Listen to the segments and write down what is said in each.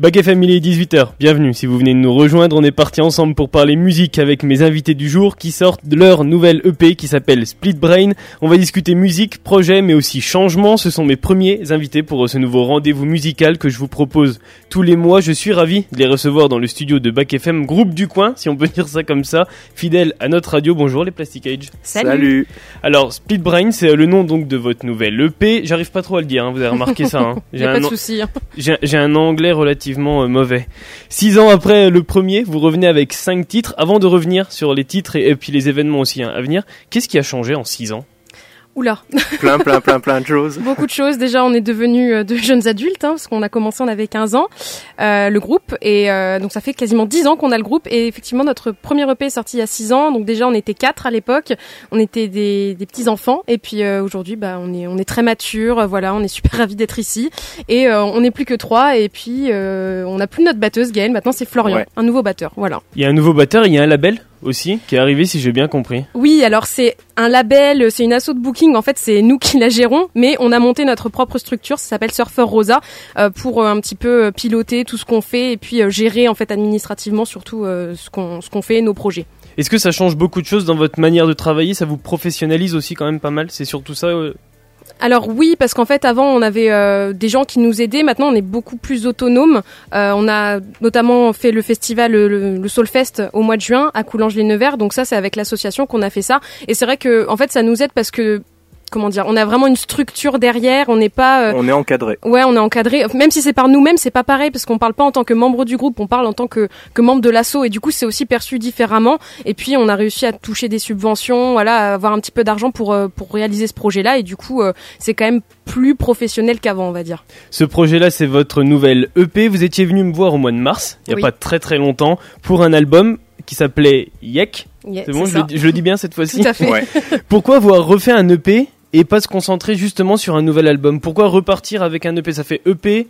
Back FM, il est 18h, bienvenue. Si vous venez de nous rejoindre, on est parti ensemble pour parler musique avec mes invités du jour qui sortent leur nouvelle EP qui s'appelle Split Brain. On va discuter musique, projet, mais aussi changement. Ce sont mes premiers invités pour ce nouveau rendez-vous musical que je vous propose tous les mois. Je suis ravi de les recevoir dans le studio de Back FM, groupe du coin, si on peut dire ça comme ça, fidèle à notre radio. Bonjour les Plastic Age. Salut. Alors, Split Brain, c'est le nom donc de votre nouvelle EP. J'arrive pas trop à le dire, vous avez remarqué ça. J'ai pas de soucis. J'ai un anglais relativement mauvais. 6 ans après le premier, vous revenez avec 5 titres. Avant de revenir sur les titres et puis les événements aussi à venir, qu'est-ce qui a changé en 6 ans ? Oula. plein de choses. Beaucoup de choses. Déjà, on est devenus de jeunes adultes, parce qu'on a commencé, on avait 15 ans, le groupe. Et donc, ça fait quasiment 10 ans qu'on a le groupe. Et effectivement, notre premier EP est sorti il y a 6 ans. Donc déjà, on était 4 à l'époque. On était des petits enfants. Et puis aujourd'hui, on est très matures. Voilà, on est super ravis d'être ici. Et on n'est plus que 3. Et puis, on n'a plus notre batteuse, Gaëlle. Maintenant, c'est Florian, un nouveau batteur. Voilà. Il y a un nouveau batteur, il y a un label aussi qui est arrivé, si j'ai bien compris. Oui, alors c'est un label, c'est une asso de booking, en fait c'est nous qui la gérons, mais on a monté notre propre structure, ça s'appelle Surfer Rosa, pour un petit peu piloter tout ce qu'on fait et puis gérer en fait administrativement surtout ce qu'on fait, nos projets. Est-ce que ça change beaucoup de choses dans votre manière de travailler ? Ça vous professionnalise aussi quand même pas mal ? C'est surtout ça Alors oui, parce qu'en fait avant on avait des gens qui nous aidaient, maintenant on est beaucoup plus autonome. On a notamment fait le festival, le Soulfest au mois de juin à Coulanges-les-Nevers, donc ça c'est avec l'association qu'on a fait ça. Et c'est vrai que en fait ça nous aide parce que on a vraiment une structure derrière, on n'est pas... On est encadré. Ouais, on est encadré. Même si c'est par nous-mêmes, c'est pas pareil, parce qu'on parle pas en tant que membre du groupe, on parle en tant que membre de l'asso, et du coup, c'est aussi perçu différemment. Et puis, on a réussi à toucher des subventions, voilà, à avoir un petit peu d'argent pour réaliser ce projet-là, et du coup, c'est quand même plus professionnel qu'avant, on va dire. Ce projet-là, c'est votre nouvelle EP. Vous étiez venu me voir au mois de mars, il y a pas très très longtemps, pour un album qui s'appelait Yek. Yeah, c'est bon, je le dis bien cette fois-ci. Tout à fait. Ouais. Pourquoi avoir refait un EP et pas se concentrer justement sur un nouvel album ? Pourquoi repartir avec un EP ? Ça fait EP,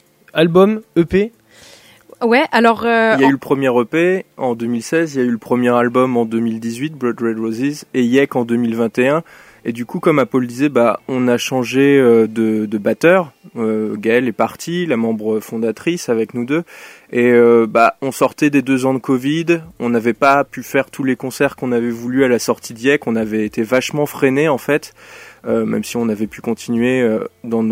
album, EP ? Ouais, alors... Il y a eu le premier EP en 2016, il y a eu le premier album en 2018, Blood Red Roses, et Yek en 2021. Et du coup, comme Paul disait, on a changé de batteur. Gaëlle est partie, la membre fondatrice avec nous deux. Et on sortait des 2 ans de Covid. On n'avait pas pu faire tous les concerts qu'on avait voulu à la sortie d'Yek. On avait été vachement freinés en fait, même si on avait pu continuer dans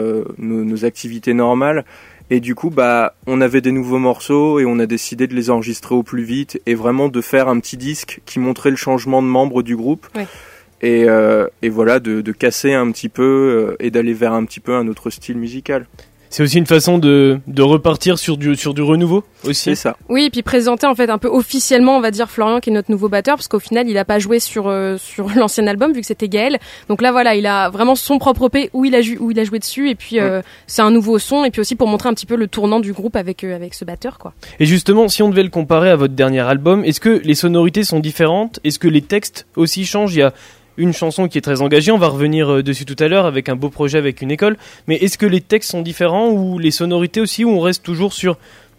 nos activités normales. Et du coup, on avait des nouveaux morceaux et on a décidé de les enregistrer au plus vite et vraiment de faire un petit disque qui montrait le changement de membres du groupe. Ouais. Et voilà, de casser un petit peu et d'aller vers un petit peu un autre style musical. C'est aussi une façon de repartir sur du renouveau aussi. C'est ça. Oui, et puis présenter en fait un peu officiellement, on va dire, Florian qui est notre nouveau batteur, parce qu'au final il a pas joué sur l'ancien album vu que c'était Gaël. Donc là voilà, il a vraiment son propre EP où il a joué dessus, et puis c'est un nouveau son, et puis aussi pour montrer un petit peu le tournant du groupe avec ce batteur quoi. Et justement, si on devait le comparer à votre dernier album, est-ce que les sonorités sont différentes ? Est-ce que les textes aussi changent ? Il y a une chanson qui est très engagée, on va revenir dessus tout à l'heure avec un beau projet avec une école, mais est-ce que les textes sont différents ou les sonorités aussi, ou on reste toujours sur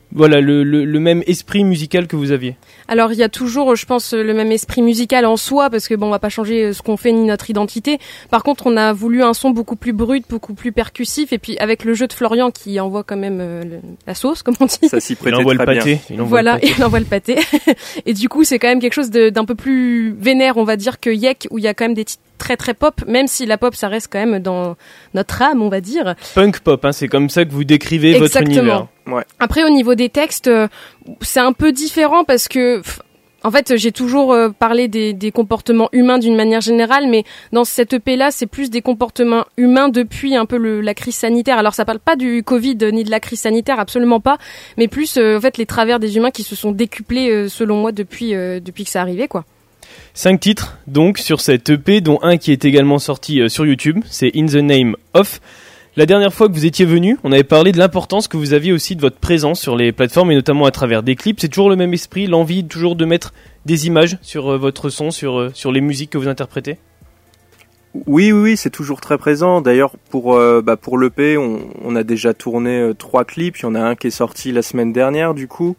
le même esprit musical que vous aviez ? Alors il y a toujours, je pense, le même esprit musical en soi, parce que on va pas changer ce qu'on fait ni notre identité. Par contre, on a voulu un son beaucoup plus brut, beaucoup plus percussif, et puis avec le jeu de Florian qui envoie quand même la sauce, comme on dit. Ça s'y prêtait très bien. Il envoie le pâté. Et du coup, c'est quand même quelque chose d'un peu plus vénère, on va dire, que Yek, où il y a quand même des titres très très pop, même si la pop ça reste quand même dans notre âme, on va dire. Punk pop, c'est comme ça que vous décrivez votre univers. Ouais. Après au niveau des textes, c'est un peu différent parce que en fait j'ai toujours parlé des comportements humains d'une manière générale, mais dans cette EP là c'est plus des comportements humains depuis un peu la crise sanitaire. Alors ça parle pas du Covid ni de la crise sanitaire, absolument pas, mais plus en fait les travers des humains qui se sont décuplés selon moi depuis que ça arrivait quoi. 5 titres donc sur cette EP, dont un qui est également sorti sur YouTube, c'est In the Name of. La dernière fois que vous étiez venu, on avait parlé de l'importance que vous aviez aussi de votre présence sur les plateformes et notamment à travers des clips. C'est toujours le même esprit, l'envie toujours de mettre des images sur votre son, sur les musiques que vous interprétez ? Oui, c'est toujours très présent. D'ailleurs, pour l'EP, on a déjà tourné 3 clips. Il y en a un qui est sorti la semaine dernière, du coup.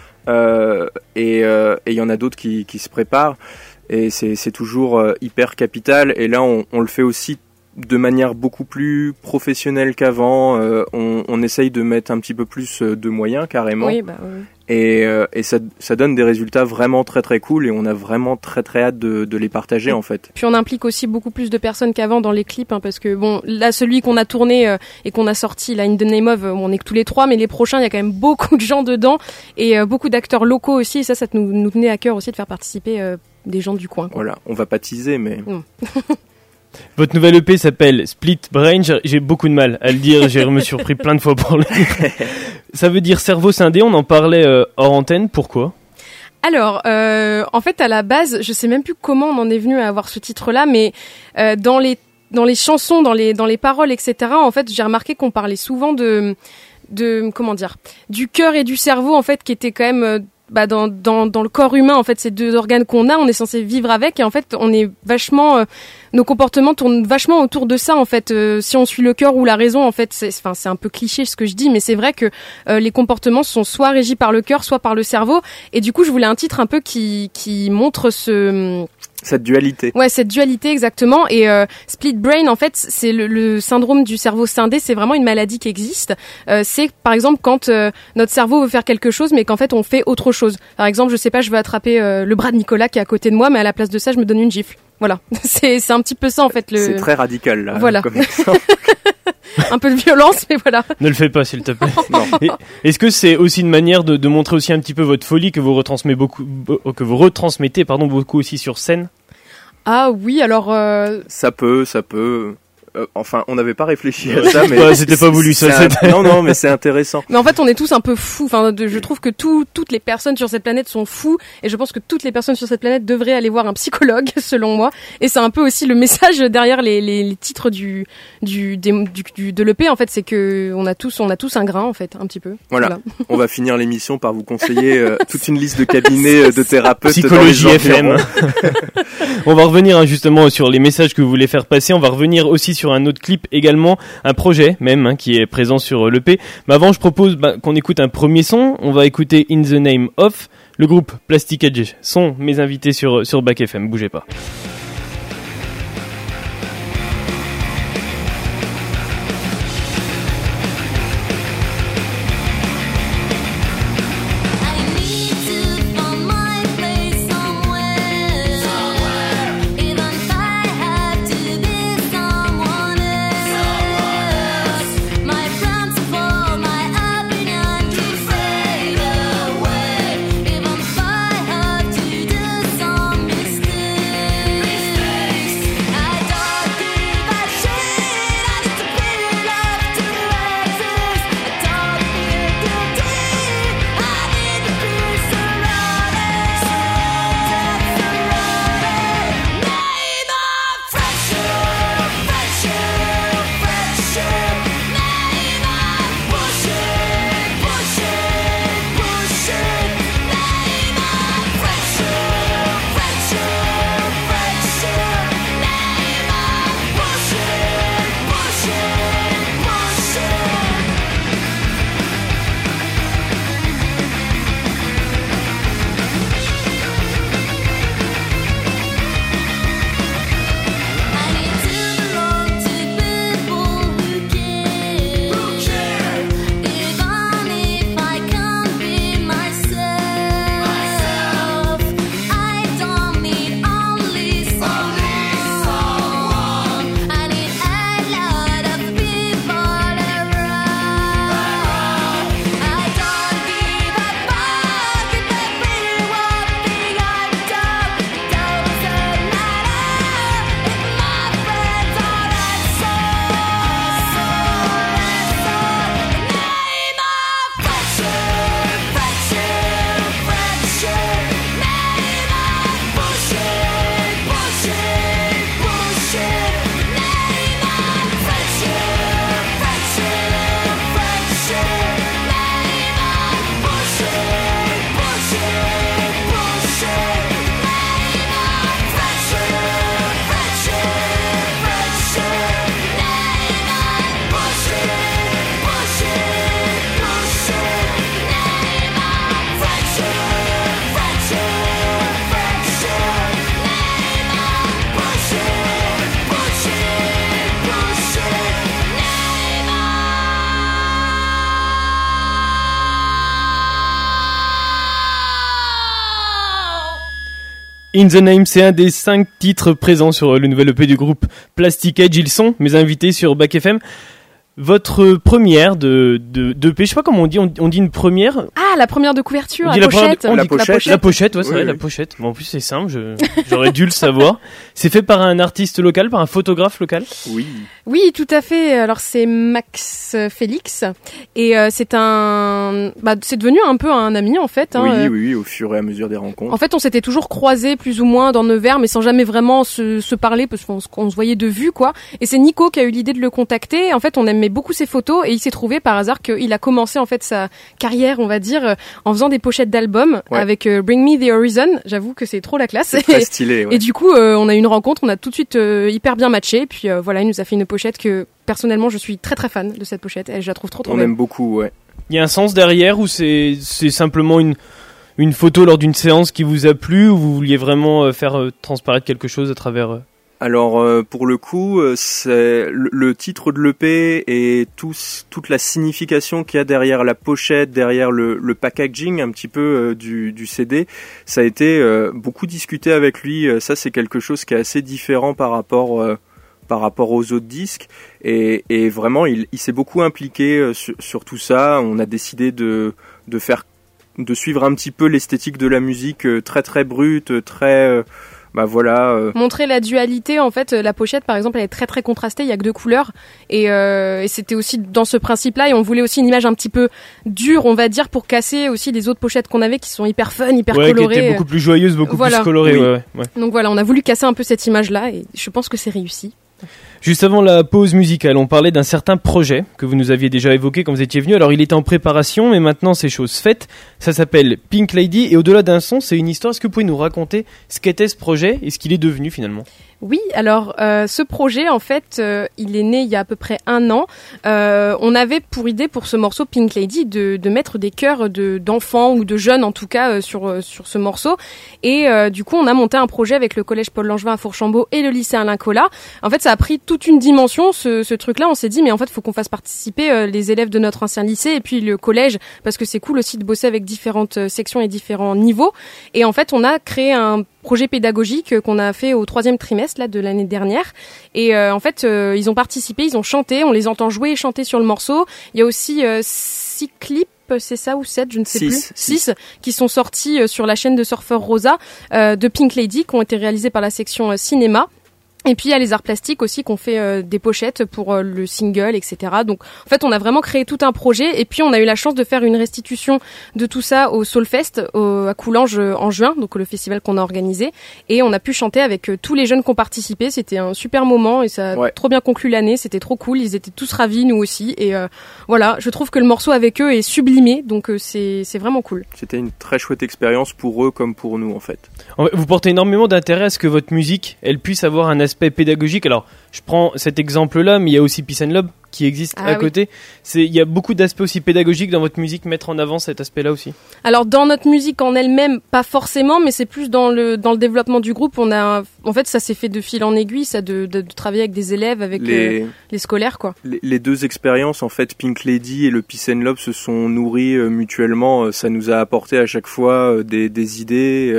Et il y en a d'autres qui se préparent. Et c'est toujours hyper capital. Et là, on le fait aussi de manière beaucoup plus professionnelle qu'avant. On essaye de mettre un petit peu plus de moyens carrément. Oui. Et ça donne des résultats vraiment très très cool et on a vraiment très très hâte de les partager en fait. Puis on implique aussi beaucoup plus de personnes qu'avant dans les clips, parce que bon, là celui qu'on a tourné et qu'on a sorti, là In the Name of, on est que tous les trois, mais les prochains il y a quand même beaucoup de gens dedans et beaucoup d'acteurs locaux aussi, et ça nous tenait à cœur aussi de faire participer des gens du coin, quoi. Voilà, on va pas teaser mais... Votre nouvelle EP s'appelle Split Brain. J'ai beaucoup de mal à le dire, je me suis surpris plein de fois pour le dire. Ça veut dire cerveau scindé, on en parlait hors antenne, pourquoi ? Alors, en fait, à la base, je sais même plus comment on en est venu à avoir ce titre-là, mais dans les chansons, dans les paroles, etc., en fait, j'ai remarqué qu'on parlait souvent de comment dire, du cœur et du cerveau, en fait, qui étaient quand même... dans le corps humain, en fait, ces deux organes qu'on a, on est censé vivre avec, et en fait, on est vachement, nos comportements tournent vachement autour de ça, en fait. Si on suit le cœur ou la raison, en fait, c'est un peu cliché ce que je dis, mais c'est vrai que les comportements sont soit régis par le cœur, soit par le cerveau, et du coup, je voulais un titre un peu qui montre cette dualité. Ouais, cette dualité exactement. Et split brain, en fait, c'est le syndrome du cerveau scindé. C'est vraiment une maladie qui existe. C'est par exemple quand notre cerveau veut faire quelque chose, mais qu'en fait on fait autre chose. Par exemple, je sais pas, je veux attraper le bras de Nicolas qui est à côté de moi, mais à la place de ça, je me donne une gifle. Voilà, c'est un petit peu ça en fait. C'est très radical là. Voilà. Comme exemple. Un peu de violence, mais voilà. Ne le fais pas, s'il te plaît. Non. Est-ce que c'est aussi une manière de montrer aussi un petit peu votre folie que vous retransmettez beaucoup aussi sur scène ? Ah oui, alors... Ça peut. Enfin, on n'avait pas réfléchi à ça, mais c'était pas voulu ça. Non, mais c'est intéressant. Mais en fait, on est tous un peu fous. Enfin, je trouve que toutes les personnes sur cette planète sont fous, et je pense que toutes les personnes sur cette planète devraient aller voir un psychologue, selon moi. Et c'est un peu aussi le message derrière les titres de l'EP. En fait, c'est que on a tous un grain, en fait, un petit peu. Voilà. On va finir l'émission par vous conseiller toute une liste de cabinets de thérapeutes. Psychologie FM. On va revenir justement sur les messages que vous voulez faire passer. On va revenir aussi sur un autre clip également, un projet même qui est présent sur l'EP. Mais avant, je propose qu'on écoute un premier son. On va écouter In the Name of. Le groupe Plastic Edge sont mes invités sur Back FM. Bougez pas. If I'm fire to do some mistake. In the Name, c'est un des 5 titres présents sur le nouvel EP du groupe Plastic Edge. Ils sont mes invités sur Back FM. Votre première de EP, je sais pas comment on dit une première. Ah, la première de couverture, la pochette. La pochette, ouais, c'est vrai, la pochette. Bon, en plus, c'est simple, j'aurais dû le savoir. C'est fait par un artiste local, par un photographe local? Oui, tout à fait. Alors, c'est Max Félix. Et c'est devenu un peu un ami, en fait. Hein. Oui, au fur et à mesure des rencontres. En fait, on s'était toujours croisés, plus ou moins, dans Nevers, mais sans jamais vraiment se parler, parce qu'on se voyait de vue, quoi. Et c'est Nico qui a eu l'idée de le contacter. En fait, on aimait beaucoup ses photos et il s'est trouvé par hasard qu'il a commencé en fait sa carrière, on va dire, en faisant des pochettes d'albums avec Bring Me the Horizon. J'avoue que c'est trop la classe. C'est très stylé. Ouais. Et du coup, on a eu une rencontre, on a tout de suite hyper bien matché. Et puis voilà, il nous a fait une pochette que personnellement, je suis très très fan de cette pochette. Et je la trouve trop belle. On aime beaucoup, ouais. Il y a un sens derrière ou c'est simplement une photo lors d'une séance qui vous a plu ou vous vouliez vraiment faire transparaître quelque chose à travers Alors pour le coup, c'est le titre de l'EP et toute la signification qu'il y a derrière la pochette, derrière le packaging un petit peu du CD, ça a été beaucoup discuté avec lui. Ça c'est quelque chose qui est assez différent par rapport aux autres disques et vraiment il s'est beaucoup impliqué sur tout ça. On a décidé de suivre un petit peu l'esthétique de la musique très très brute, très montrer la dualité, en fait, la pochette par exemple elle est très très contrastée, il y a que 2 couleurs et c'était aussi dans ce principe-là et on voulait aussi une image un petit peu dure, on va dire, pour casser aussi les autres pochettes qu'on avait qui sont hyper fun, hyper colorées. Qui étaient beaucoup plus joyeuses, beaucoup plus colorées. Oui. Ouais. Donc voilà, on a voulu casser un peu cette image-là et je pense que c'est réussi. Juste avant la pause musicale, on parlait d'un certain projet que vous nous aviez déjà évoqué quand vous étiez venu. Alors il était en préparation, mais maintenant c'est chose faite. Ça s'appelle Pink Lady et au-delà d'un son, c'est une histoire. Est-ce que vous pouvez nous raconter ce qu'était ce projet et ce qu'il est devenu finalement ? Oui, alors ce projet, en fait, il est né il y a à peu près 1 an. On avait pour idée pour ce morceau Pink Lady de mettre des chœurs d'enfants ou de jeunes en tout cas sur ce morceau. Et du coup, on a monté un projet avec le collège Paul Langevin à Fourchambault et le lycée Alain Colas. En fait, ça a pris toute une dimension ce truc-là. On s'est dit mais en fait, faut qu'on fasse participer les élèves de notre ancien lycée et puis le collège parce que c'est cool aussi de bosser avec différentes sections et différents niveaux. Et en fait, on a créé un projet pédagogique qu'on a fait au 3e trimestre là de l'année dernière et en fait ils ont participé, ils ont chanté, on les entend jouer et chanter sur le morceau. Il y a aussi 6 clips, c'est ça ou 7, je ne sais plus, 6 qui sont sortis sur la chaîne de Surfer Rosa de Pink Lady qui ont été réalisés par la section cinéma. Et puis il y a les arts plastiques aussi qui ont fait des pochettes pour le single, etc. Donc en fait on a vraiment créé tout un projet et puis on a eu la chance de faire une restitution de tout ça au Soulfest à Coulanges en juin, donc le festival qu'on a organisé. Et on a pu chanter avec tous les jeunes qui ont participé. C'était un super moment et ça a trop bien conclu l'année. C'était trop cool. Ils étaient tous ravis, nous aussi. Et voilà, je trouve que le morceau avec eux est sublimé, donc c'est vraiment cool. C'était une très chouette expérience pour eux comme pour nous en fait. Vous portez énormément d'intérêt à ce que votre musique, elle puisse avoir un aspect pédagogique. Alors, je prends cet exemple-là, mais il y a aussi Peace and Love qui existe à côté. Il y a beaucoup d'aspects aussi pédagogiques dans votre musique, mettre en avant cet aspect-là aussi. Alors, dans notre musique en elle-même, pas forcément, mais c'est plus dans le développement du groupe. En fait, ça s'est fait de fil en aiguille, ça, de travailler avec des élèves, avec les scolaires, quoi. Les 2 expériences, en fait, Pink Lady et le Peace and Love se sont nourris mutuellement. Ça nous a apporté à chaque fois des idées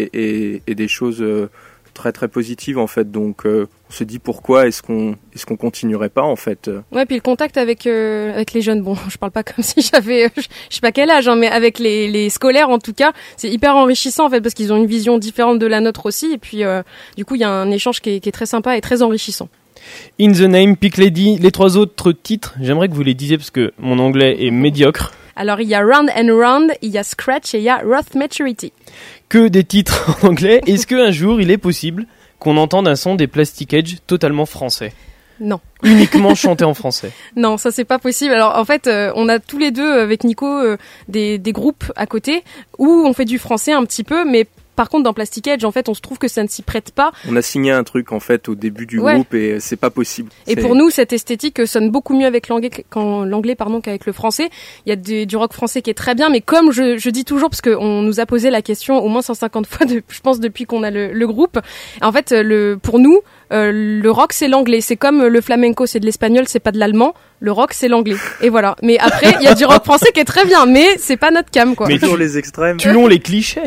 et des choses très très positive en fait, donc on se dit pourquoi est-ce qu'on continuerait pas en fait. Ouais, puis le contact avec les jeunes, bon je parle pas comme si j'avais je sais pas quel âge hein, mais avec les scolaires en tout cas, c'est hyper enrichissant en fait parce qu'ils ont une vision différente de la nôtre aussi et puis du coup il y a un échange qui est très sympa et très enrichissant. In the Name, Pink Lady, les 3 autres titres, j'aimerais que vous les disiez parce que mon anglais est médiocre. Alors il y a Round and Round, il y a Scratch et il y a Rough Maturity. Que des titres en anglais. Est-ce qu'un jour il est possible qu'on entende un son des Plastic Edge totalement français ? Non. Uniquement chanté en français. Non, ça c'est pas possible. Alors en fait, on a tous les deux avec Nico des groupes à côté où on fait du français un petit peu, mais par contre dans Plastic Edge, en fait, on se trouve que ça ne s'y prête pas. On a signé un truc en fait au début du groupe et c'est pas possible. Et pour nous, cette esthétique sonne beaucoup mieux avec l'anglais qu'avec le français. Il y a du rock français qui est très bien, mais comme je dis toujours, parce qu'on nous a posé la question au moins 150 fois, je pense depuis qu'on a le groupe. En fait, pour nous, le rock c'est l'anglais. C'est comme le flamenco c'est de l'espagnol, c'est pas de l'allemand. Le rock c'est l'anglais. Et voilà. Mais après il y a du rock français qui est très bien, mais c'est pas notre cam quoi. Mais toujours les extrêmes. Tuons les clichés.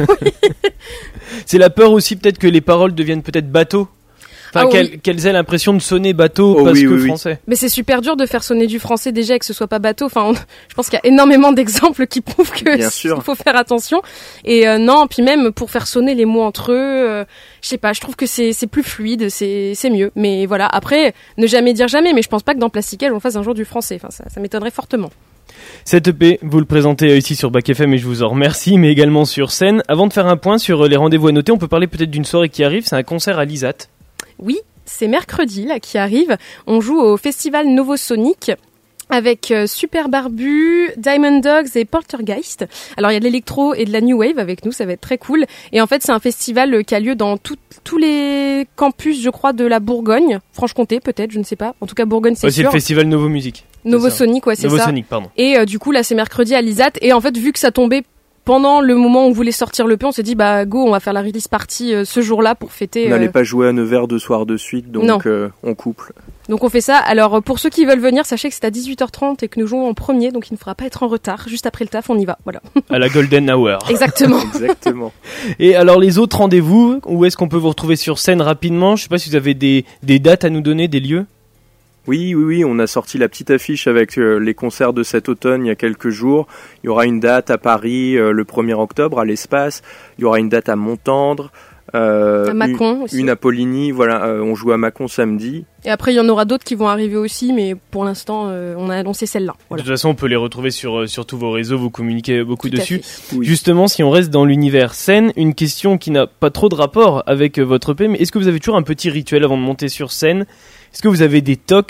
C'est la peur aussi peut-être que les paroles deviennent peut-être bateau. Enfin, qu'elles aient l'impression de sonner bateau parce que français. Mais c'est super dur de faire sonner du français déjà et que ce soit pas bateau. Enfin, je pense qu'il y a énormément d'exemples qui prouvent que il faut faire attention. Et non, puis même pour faire sonner les mots entre eux, je sais pas, je trouve que c'est plus fluide, c'est mieux. Mais voilà, après, ne jamais dire jamais. Mais je pense pas que dans Plastiquel on fasse un jour du français. Enfin, ça m'étonnerait fortement. Cette EP, vous le présentez ici sur Bac FM et je vous en remercie, mais également sur scène. Avant de faire un point sur les rendez-vous à noter, on peut parler peut-être d'une soirée qui arrive. C'est un concert à l'ISAT. Oui, c'est mercredi là qui arrive. On joue au festival Novosonic avec Super Barbu, Diamond Dogs et Poltergeist. Alors il y a de l'électro et de la new wave avec nous, ça va être très cool. Et en fait c'est un festival qui a lieu dans tous les campus, je crois, de la Bourgogne, Franche-Comté peut-être, je ne sais pas. En tout cas Bourgogne c'est sûr. C'est le festival Novo Music. Novosonic, ouais, c'est ça. Novosonic, pardon. Et du coup là c'est mercredi à l'ISAT. Et en fait vu que ça tombait pendant le moment où on voulait sortir l'EP, on s'est dit bah go, on va faire la release party ce jour-là pour fêter. On n'allait pas jouer à Nevers 2 soirs de suite, donc on couple. Donc on fait ça. Alors pour ceux qui veulent venir, sachez que c'est à 18h30 et que nous jouons en premier, donc il ne faudra pas être en retard. Juste après le taf, on y va. Voilà. À la Golden Hour. Exactement. Exactement. Et alors les autres rendez-vous, où est-ce qu'on peut vous retrouver sur scène rapidement ? Je sais pas si vous avez des dates à nous donner, des lieux ? Oui, on a sorti la petite affiche avec les concerts de cet automne il y a quelques jours. Il y aura une date à Paris le 1er octobre à l'Espace. Il y aura une date à Montendre. À Mâcon aussi. Une à Poligny, voilà, on joue à Mâcon samedi. Et après il y en aura d'autres qui vont arriver aussi, mais pour l'instant on a annoncé celle-là. Voilà. De toute façon on peut les retrouver sur tous vos réseaux, vous communiquez beaucoup dessus. Oui. Justement, si on reste dans l'univers scène, une question qui n'a pas trop de rapport avec votre EP, mais est-ce que vous avez toujours un petit rituel avant de monter sur scène ? Est-ce que vous avez des tocs ?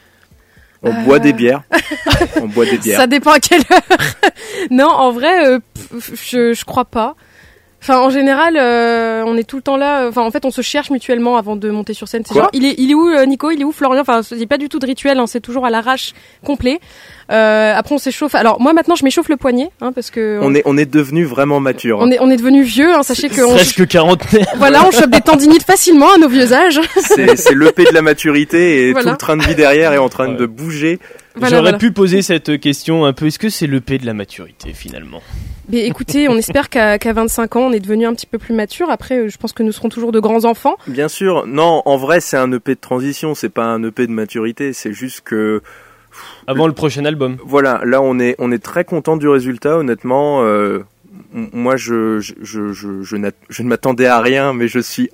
On boit des bières. On boit des bières. Ça dépend à quelle heure. Non, en vrai, je crois pas. Enfin, en général, on est tout le temps là. Enfin, en fait, on se cherche mutuellement avant de monter sur scène. C'est genre, il est où Nico ? Il est où Florian ? Enfin, il n'y a pas du tout de rituel. Hein, c'est toujours à l'arrache complet. Après, on s'échauffe. Alors, moi, maintenant, je m'échauffe le poignet, hein, parce que on est devenu vraiment mature. On est devenu vieux. Hein, sachez que presque quarantenaire. Voilà, on chope des tendinites facilement à nos vieux âges. C'est l'EP de la maturité et voilà. Tout le train de vie derrière est en train de bouger. J'aurais pu poser cette question un peu. Est-ce que c'est l'EP de la maturité finalement ? Mais écoutez, on espère qu'à 25 ans, on est devenu un petit peu plus mature. Après, je pense que nous serons toujours de grands enfants. Bien sûr. Non, en vrai, c'est un EP de transition. C'est pas un EP de maturité. C'est juste que... Avant le prochain album. Voilà. Là, on est très content du résultat, honnêtement. Moi, je ne m'attendais à rien, mais je suis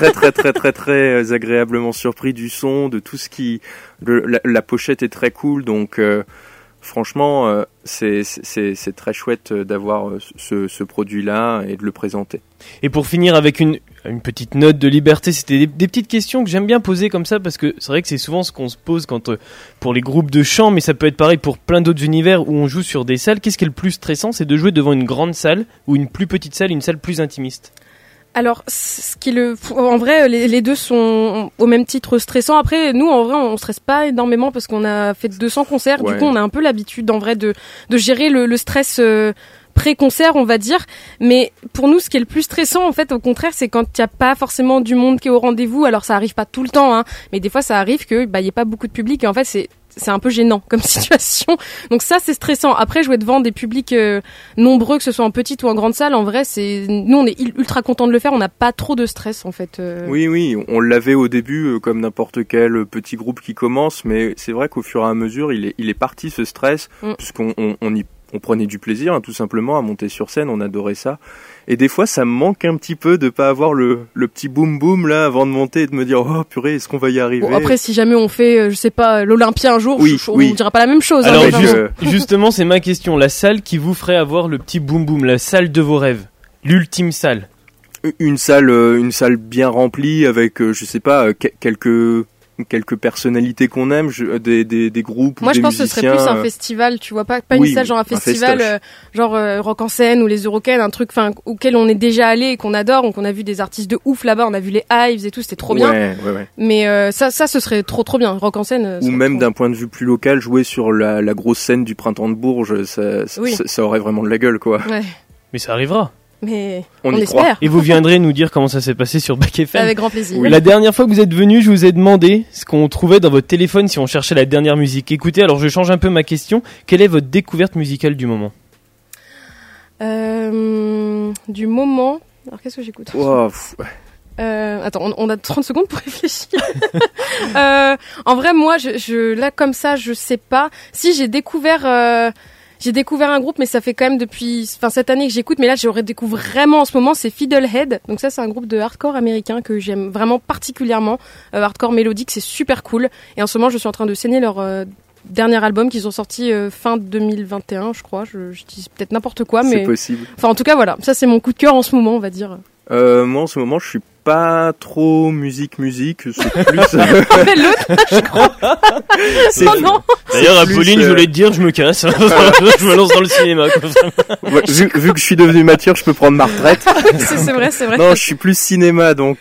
très agréablement surpris du son, de tout ce qui... La pochette est très cool, donc... Franchement, c'est très chouette d'avoir ce produit-là et de le présenter. Et pour finir avec une petite note de liberté, c'était des petites questions que j'aime bien poser comme ça parce que c'est vrai que c'est souvent ce qu'on se pose quand pour les groupes de chant, mais ça peut être pareil pour plein d'autres univers où on joue sur des salles. Qu'est-ce qui est le plus stressant ? C'est de jouer devant une grande salle ou une plus petite salle, une salle plus intimiste ? Alors, en vrai, les deux sont au même titre stressants. Après, nous, en vrai, on stresse pas énormément parce qu'on a fait 200 concerts. Ouais. Du coup, on a un peu l'habitude, en vrai, de gérer le stress pré-concert, on va dire. Mais pour nous, ce qui est le plus stressant, en fait, au contraire, c'est quand il n'y a pas forcément du monde qui est au rendez-vous. Alors, ça arrive pas tout le temps, hein. Mais des fois, ça arrive que, y ait pas beaucoup de public. Et en fait, c'est un peu gênant comme situation. Donc ça, c'est stressant. Après, jouer devant des publics nombreux, que ce soit en petite ou en grande salle, en vrai, nous, on est ultra contents de le faire. On n'a pas trop de stress, en fait. Oui, on l'avait au début, comme n'importe quel petit groupe qui commence, mais c'est vrai qu'au fur et à mesure, il est parti ce stress, puisqu'on prenait du plaisir, hein, tout simplement, à monter sur scène. On adorait ça. Et des fois, ça me manque un petit peu de pas avoir le petit boum boum là avant de monter et de me dire oh purée, est-ce qu'on va y arriver ? Bon, après, si jamais on fait, je sais pas, l'Olympia un jour, on dira pas la même chose. Alors justement, c'est ma question. La salle qui vous ferait avoir le petit boum boum, la salle de vos rêves, l'ultime salle. Une salle bien remplie avec, je sais pas, quelques personnalités qu'on aime, des groupes. Moi, ou des musiciens. Je pense que ce serait plus un festival, tu vois, pas une salle genre un festival, genre Rock en scène ou les Eurocaines, un truc, auquel on est déjà allé et qu'on adore, donc on a vu des artistes de ouf là-bas, on a vu les Hives et tout, c'était trop bien. Ouais. Mais ça, ce serait trop bien, Rock en scène. Ou même d'un point de vue plus local, jouer sur la grosse scène du Printemps de Bourges, ça aurait vraiment de la gueule, quoi. Ouais. Mais ça arrivera. mais On on y espère. croit. Et vous viendrez nous dire comment ça s'est passé sur Back FM. Avec grand plaisir. La dernière fois que vous êtes venu, je vous ai demandé ce qu'on trouvait dans votre téléphone si on cherchait la dernière musique. Écoutez, alors je change un peu ma question. Quelle est votre découverte musicale du moment ? Du moment. Alors qu'est-ce que j'écoute ? Wow. Attends, on a 30 secondes pour réfléchir. En vrai, moi, là comme ça, je sais pas. Si j'ai découvert un groupe, mais ça fait quand même depuis, cette année que j'écoute. Mais là, j'aurais découvert vraiment en ce moment, c'est Fiddlehead. Donc ça, c'est un groupe de hardcore américain que j'aime vraiment particulièrement. Hardcore mélodique, c'est super cool. Et en ce moment, je suis en train de saigner leur dernier album qu'ils ont sorti fin 2021, je crois. Je dis peut-être n'importe quoi, mais C'est possible. enfin, en tout cas, voilà. Ça, c'est mon coup de cœur en ce moment, on va dire. Moi, en ce moment, je suis pas trop musique. C'est plus. L'autre, je crois. Oh non. D'ailleurs, plus, Apolline, je voulais te dire, je me casse. Je me lance dans le cinéma. Ouais, vu que je suis devenu mature, je peux prendre ma retraite. C'est vrai. Non, je suis plus cinéma, donc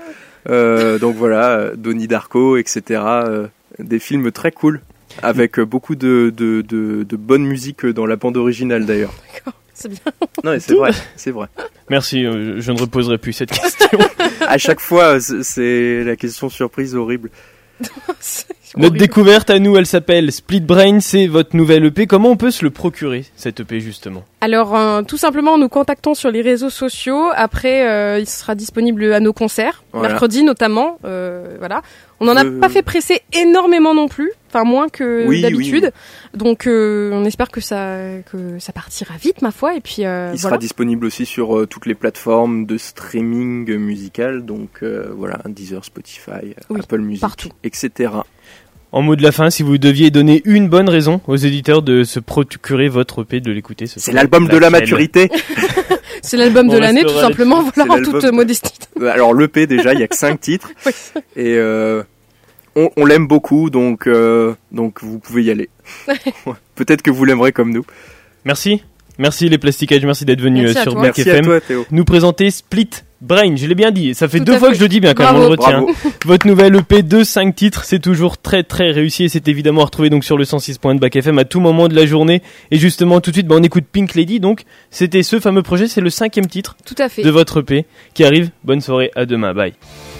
voilà, Donnie Darko, etc. Des films très cool, avec beaucoup de bonne musique dans la bande originale d'ailleurs. D'accord, c'est bien. Non, mais c'est vrai. Merci, je ne reposerai plus cette question. À chaque fois, c'est la question surprise horrible. Notre découverte à nous, elle s'appelle Split Brain, c'est votre nouvelle EP. Comment on peut se le procurer, cette EP justement ? Alors, tout simplement, nous contactons sur les réseaux sociaux. Après, il sera disponible à nos concerts, Voilà. mercredi notamment. Voilà. On n'en a pas fait presser énormément non plus, enfin moins que d'habitude. Oui. Donc, on espère que ça partira vite, ma foi. Et puis, Il sera disponible aussi sur toutes les plateformes de streaming musical, donc voilà, Deezer, Spotify, Oui, Apple Music, partout. etc. En mot de la fin, si vous deviez donner une bonne raison aux éditeurs de se procurer votre EP, de l'écouter, C'est l'album de la maturité. C'est l'album de On l'année, tout restera simplement, voilà, en toute modestie. Alors l'EP déjà, il y a que 5 titres. Oui. Et on l'aime beaucoup, donc vous pouvez y aller. Peut-être que vous l'aimerez comme nous. Merci les Plasticages, merci d'être venus Merci à sur toi. Back Merci FM. à toi, Théo. Nous présenter Split Brain, je l'ai bien dit, ça fait Tout 2 à fois fait. que je le dis bien quand même, on le retient. Bravo. Votre nouvelle EP de 5 titres, c'est toujours très très réussi et c'est évidemment à retrouver donc sur le 106.1 de Back FM à tout moment de la journée. Et justement tout de suite, on écoute Pink Lady, donc c'était ce fameux projet, c'est le 5e titre Tout à fait. de votre EP qui arrive. Bonne soirée, à demain, bye.